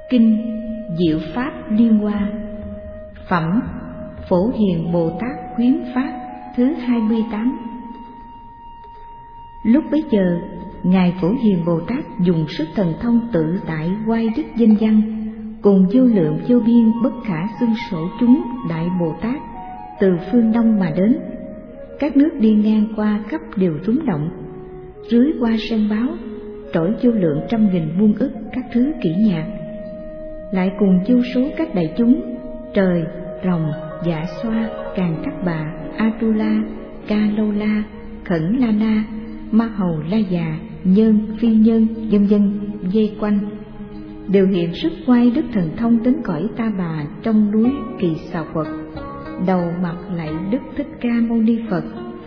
Kinh Diệu Pháp Liên Hoa. Phẩm Phổ Hiền Bồ Tát Khuyến Pháp thứ 28. Lúc bấy giờ, Ngài Phổ Hiền Bồ Tát dùng sức thần thông tự tại oai đức danh văn, cùng vô lượng vô biên bất khả xưng sổ chúng đại Bồ Tát từ phương Đông mà đến. Các nước đi ngang qua khắp đều rúng động, rưới qua sơn báo, trỗi vô lượng trăm nghìn muôn ức các thứ kỹ nhạc. Lại cùng vô số các đại chúng, trời, rồng, dạ xoa, càn cát bà, Atula, Ca Lâu La, Khẩn La Na, Ma Hầu La Già, Nhân, Phi Nhân, vân vân vây quanh, đều hiện sức oai đức thần thông đến cõi Ta Bà trong núi Kỳ Xà Quật, đầu mặt lạy Đức Thích Ca Mâu Ni Phật,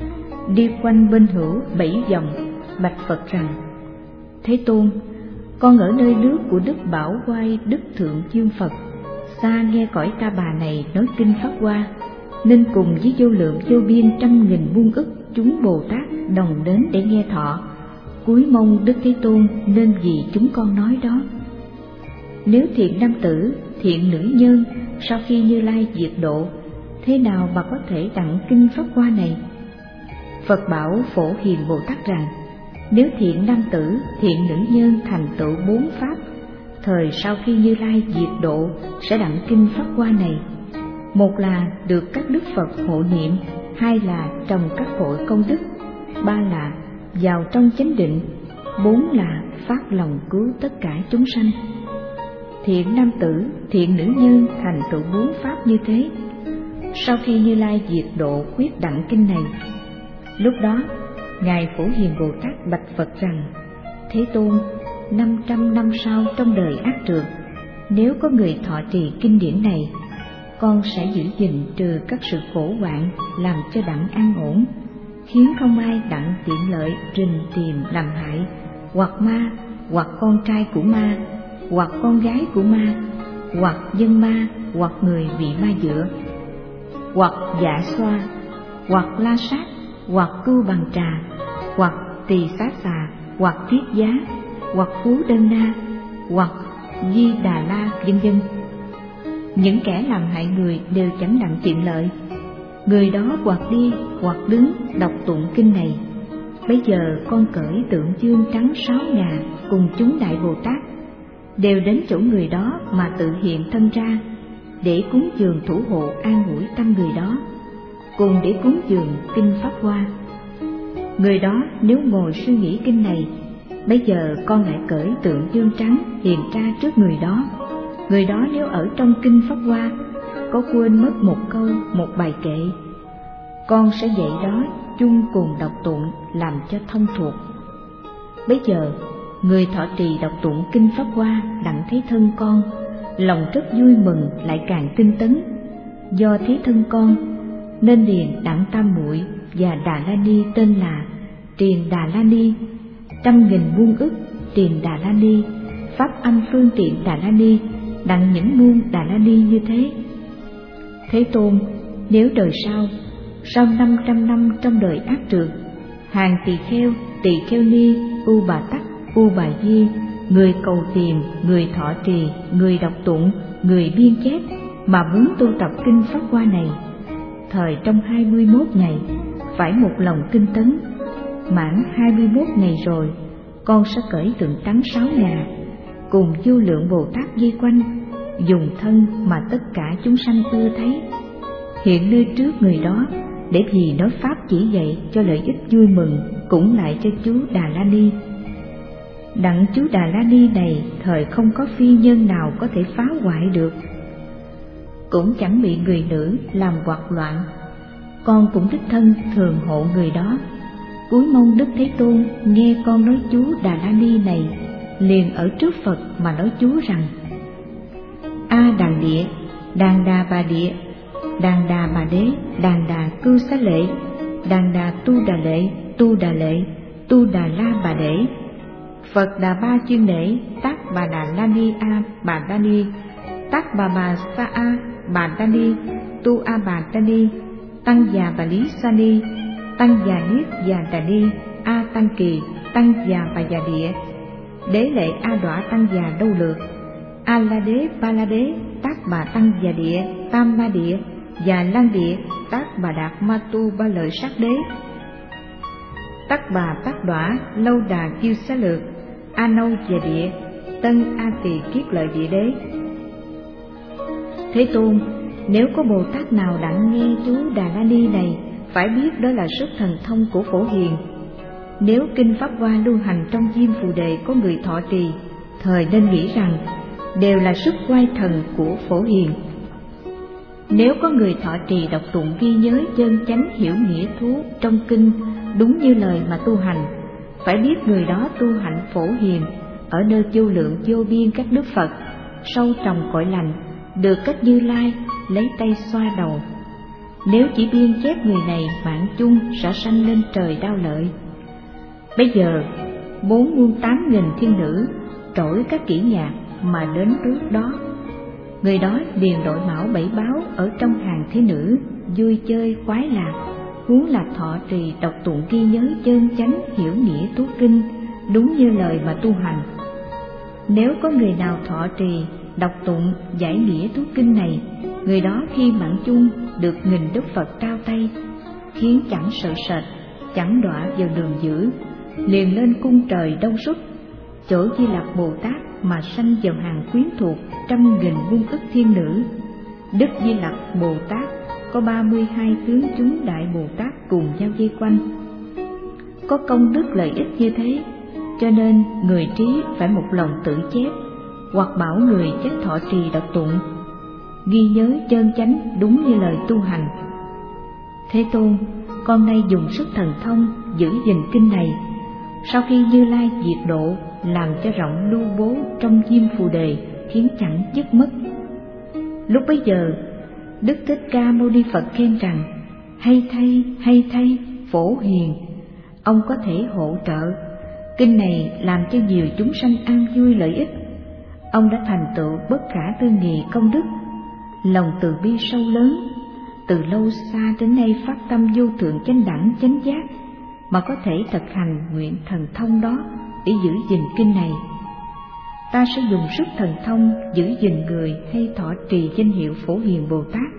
đi quanh bên hữu 7 vòng, bạch Phật rằng: Thế Tôn, con ở nơi nước của Đức Bảo Oai Đức Thượng Dương Phật, xa nghe cõi Ta Bà này nói kinh Pháp Hoa, nên cùng với vô lượng vô biên trăm nghìn muôn ức chúng Bồ Tát đồng đến để nghe thọ, cúi mong Đức Thế Tôn nên vì chúng con nói đó. Nếu thiện nam tử, thiện nữ nhân, sau khi Như Lai diệt độ, thế nào mà có thể đặng kinh Pháp Hoa này? Phật bảo Phổ Hiền Bồ Tát rằng: Nếu thiện nam tử, thiện nữ nhân thành tựu 4 pháp, thời sau khi Như Lai diệt độ sẽ đặng kinh Pháp Hoa này. Một là được các đức Phật hộ niệm, hai là trồng các hội công đức, ba là vào trong chánh định, bốn là phát lòng cứu tất cả chúng sanh. Thiện nam tử, thiện nữ nhân thành tựu 4 pháp như thế, sau khi Như Lai diệt độ quyết đặng kinh này. Lúc đó Ngài Phổ Hiền Bồ Tát bạch Phật rằng: Thế Tôn, 500 năm sau trong đời ác trượt, nếu có người thọ trì kinh điển này, con sẽ giữ gìn trừ các sự khổ hoạn, làm cho đặng an ổn, khiến không ai đặng tiện lợi rình tìm làm hại, hoặc ma, hoặc con trai của ma, hoặc con gái của ma, hoặc dân ma, hoặc người bị ma dựa, hoặc dạ xoa, hoặc la sát, hoặc cưu bằng trà, hoặc tỳ xá xà, hoặc thiết giá, hoặc phú đơn na, hoặc di đà la, vân vân. Những kẻ làm hại người đều chẳng đặng tiện lợi. Người đó hoặc đi hoặc đứng đọc tụng kinh này. Bây giờ con cởi tượng chương trắng 6 ngà cùng chúng đại Bồ Tát, đều đến chỗ người đó mà tự hiện thân ra, để cúng dường thủ hộ an ủi tâm người đó, cùng để cúng dường kinh Pháp Hoa. Người đó nếu ngồi suy nghĩ kinh này, bây giờ con lại cởi tượng dương trắng hiện ra trước người đó. Người đó nếu ở trong kinh Pháp Hoa có quên mất một câu, một bài kệ, con sẽ dạy đó chung cùng đọc tụng làm cho thông thuộc. Bây giờ người thọ trì đọc tụng kinh Pháp Hoa đặng thấy thân con, lòng rất vui mừng lại càng tinh tấn. Do thấy thân con nên liền đặng Tam Muội và Đà La Ni tên là Triền Đà La Ni, trăm nghìn muôn ức Triền Đà La Ni, pháp âm phương tiện Đà La Ni, đặng những muôn Đà La Ni như thế. Thế Tôn, nếu đời sau 500 năm trong đời ác trượt, hàng tỳ kheo ni, u bà tắc, u bà di, người cầu tìm, người thọ trì, người đọc tụng, người biên chép mà muốn tu tập kinh Pháp Hoa này, thời trong 21 ngày phải một lòng tinh tấn. Mãn 21 ngày rồi, con sẽ cởi tượng trắng 6 ngà cùng vô lượng Bồ Tát vây quanh, dùng thân mà tất cả chúng sanh ưa thấy, hiện nơi trước người đó, để vì nói pháp chỉ dạy cho lợi ích vui mừng, cũng lại cho chú Đà La Ni. Đặng chú Đà La Ni này thời không có phi nhân nào có thể phá hoại được, cũng chẳng bị người nữ làm hoạt loạn. Con cũng đích thân thường hộ người đó, cúi mong Đức Thế Tôn nghe con nói chú Đà La Ni này, liền ở trước Phật mà nói chú rằng: A Đàn Địa, Đàn Đà Bà Địa, Đàn Đà Bà Đế, Đàn Đà Cư Xá Lệ, Đàn Đà Tu Đà Lệ, Tu Đà Lệ, Tu Đà La Bà Đế, Phật Đà Ba Chuyên Lễ, Tác Bà Đà La Ni A Bà Đa Ni, Tác Bà Sa A Bà Đa Ni, Tu A Bà Đa Ni, Tăng Già Bà Lý Sa Ni, Tăng Già Niết Già Đà Ni, A Tăng Kỳ, Tăng Già Bà Già Địa, Đế Lệ A Đọa Tăng Già Đâu Lược, A La Đế, Ba La Đế, Tác Bà Tăng Già Địa, Tam Ma Địa và Lan Địa, Tác Bà Đạt Ma Tu Ba Lợi Sát Đế, Tác Bà Tác Đọa, Lâu Đà Kiêu Xá Lược, A Nâu Già Địa, Tân A Tỳ Kiết Lợi Địa Đế. Thế Tôn, nếu có Bồ Tát nào đặng nghe chú Đà La Ni này, phải biết đó là sức thần thông của Phổ Hiền. Nếu kinh Pháp Hoa lưu hành trong Diêm Phù Đề có người thọ trì, thời nên nghĩ rằng đều là sức oai thần của Phổ Hiền. Nếu có người thọ trì đọc tụng ghi nhớ chân chánh hiểu nghĩa thú trong kinh đúng như lời mà tu hành, phải biết người đó tu hạnh Phổ Hiền ở nơi vô lượng vô biên các đức Phật, sâu trồng cội lành, được cách Như Lai lấy tay xoa đầu. Nếu chỉ biên chép người này mạng chung sẽ sanh lên trời đau lợi. Bây giờ 48.000 thiên nữ trỗi các kỹ nhạc mà đến trước đó. Người đó điền đội mão bảy báo ở trong hàng thế nữ, vui chơi khoái lạc, huống là thọ trì đọc tụng ghi nhớ chân chánh hiểu nghĩa tú kinh đúng như lời mà tu hành. Nếu có người nào thọ trì đọc tụng giải nghĩa tú kinh này, người đó khi mạng chung được nghìn đức Phật trao tay, khiến chẳng sợ sệt, chẳng đọa vào đường dữ, liền lên cung trời Đông Xuất, chỗ Di Lặc Bồ Tát mà sanh vào hàng quyến thuộc 100.000 muôn ức thiên nữ. Đức Di Lặc Bồ Tát có 32 tướng chúng Đại Bồ Tát cùng nhau vây quanh. Có công đức lợi ích như thế, cho nên người trí phải một lòng tự chép, hoặc bảo người chắc thọ trì đọc tụng, ghi nhớ chân chánh đúng như lời tu hành. Thế Tôn, con nay dùng sức thần thông giữ gìn kinh này, sau khi Như Lai diệt độ, làm cho rộng lưu bố trong Diêm Phù Đề, khiến chẳng dứt mất. Lúc bấy giờ, Đức Thích Ca Mâu Ni Phật khen rằng: hay thay, Phổ Hiền, ông có thể hỗ trợ. Kinh này làm cho nhiều chúng sanh an vui lợi ích. Ông đã thành tựu bất khả tư nghị công đức, lòng từ bi sâu lớn, từ lâu xa đến nay phát tâm vô thượng chánh đẳng chánh giác, mà có thể thực hành nguyện thần thông đó để giữ gìn kinh này. Ta sẽ dùng sức thần thông giữ gìn người hay thọ trì danh hiệu Phổ Hiền Bồ Tát.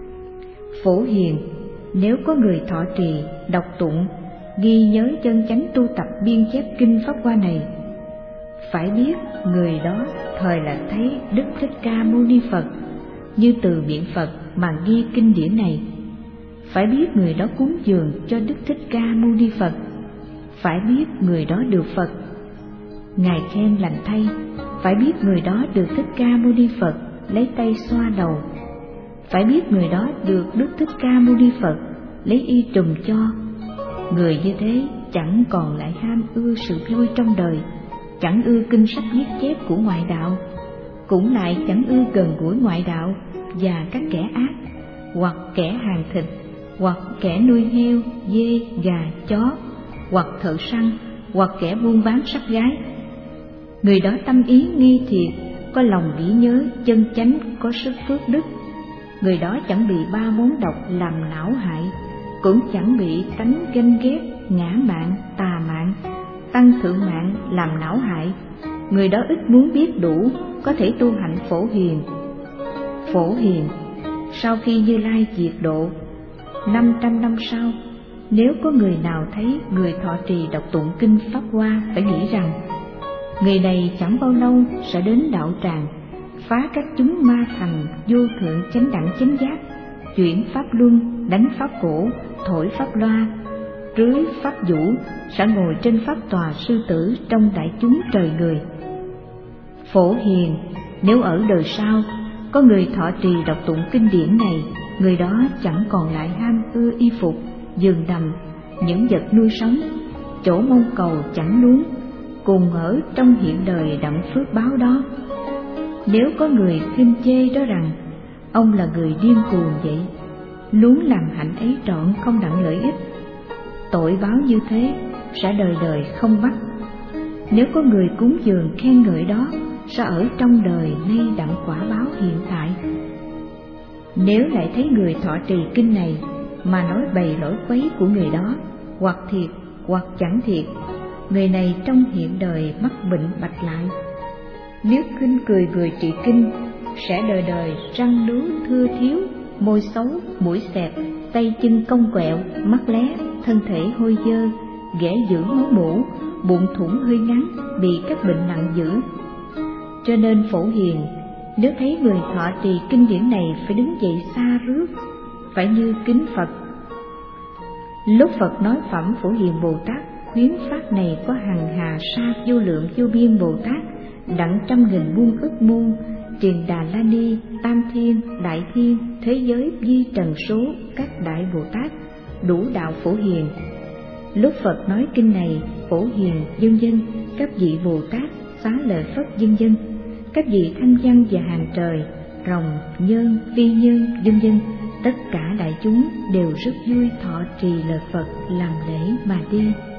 Phổ Hiền, nếu có người thọ trì đọc tụng ghi nhớ chân chánh tu tập biên chép kinh Pháp Hoa này, phải biết người đó thời là thấy Đức Thích Ca Mâu Ni Phật, như từ miệng Phật mà ghi kinh điển này. Phải biết người đó cúng dường cho Đức Thích Ca Mâu Ni Phật, phải biết người đó được Phật Ngài khen lành thay. Phải biết người đó được Thích Ca Mâu Ni Phật lấy tay xoa đầu, phải biết người đó được Đức Thích Ca Mâu Ni Phật lấy y trùm cho. Người như thế chẳng còn lại ham ưa sự vui trong đời, chẳng ưa kinh sách viết chép của ngoại đạo, cũng lại chẳng ưa gần gũi ngoại đạo và các kẻ ác, hoặc kẻ hàng thịt, hoặc kẻ nuôi heo, dê, gà, chó, hoặc thợ săn, hoặc kẻ buôn bán sắc gái. Người đó tâm ý nghi thiệt, có lòng nghĩ nhớ chân chánh, có sức phước đức. Người đó chẳng bị ba món độc làm não hại, cũng chẳng bị tánh ganh ghét, ngã mạn, tà mạn, tăng thượng mạng làm não hại. Người đó ít muốn biết đủ, có thể tu hạnh Phổ Hiền. Phổ Hiền, sau khi Như Lai diệt độ, 500 năm sau, nếu có người nào thấy người thọ trì đọc tụng kinh Pháp Hoa, phải nghĩ rằng người này chẳng bao lâu sẽ đến đạo tràng, phá các chúng ma thành vô thượng chánh đẳng chánh giác, chuyển pháp luân, đánh pháp cổ, thổi pháp loa, rưới pháp vũ, sẽ ngồi trên pháp tòa sư tử trong đại chúng trời người. Phổ Hiền, nếu ở đời sau có người thọ trì đọc tụng kinh điển này, người đó chẳng còn lại ham ưa y phục, giường nằm, những vật nuôi sống, chỗ mong cầu chẳng nuối, cùng ở trong hiện đời đặng phước báo đó. Nếu có người khinh chê đó rằng ông là người điên cuồng vậy, muốn làm hạnh ấy trọn không đặng lợi ích, tội báo như thế sẽ đời đời không bắt. Nếu có người cúng dường khen ngợi đó, sẽ ở trong đời nay đặng quả báo hiện tại. Nếu lại thấy người thọ trì kinh này mà nói bày lỗi quấy của người đó, hoặc thiệt hoặc chẳng thiệt, người này trong hiện đời mắc bệnh bạch lại. Nếu khinh cười người trì kinh, sẽ đời đời răng lứa thưa thiếu, môi xấu, mũi xẹp, tay chân cong quẹo, mắt lé, thân thể hôi dơ, ghẻ dữ máu mủ, bụng thủng hơi ngắn, bị các bệnh nặng dữ. Cho nên Phổ Hiền nếu thấy người thọ trì kinh điển này phải đứng dậy xa rước, phải như kính Phật. Lúc Phật nói phẩm Phổ Hiền Bồ Tát khuyến pháp này, có hằng hà sa vô lượng vô biên Bồ Tát, đặng trăm nghìn muôn ức muôn, Triền Đà La Ni, Tam Thiên, Đại Thiên, thế giới vi trần số các đại Bồ Tát, đủ đạo Phổ Hiền. Lúc Phật nói kinh này, Phổ Hiền vân vân, các vị Bồ Tát, Xá Lợi Phất vân vân, các vị thanh văn và hàng trời, rồng, nhân, phi nhân vân vân, tất cả đại chúng đều rất vui thọ trì lời Phật làm lễ mà đi.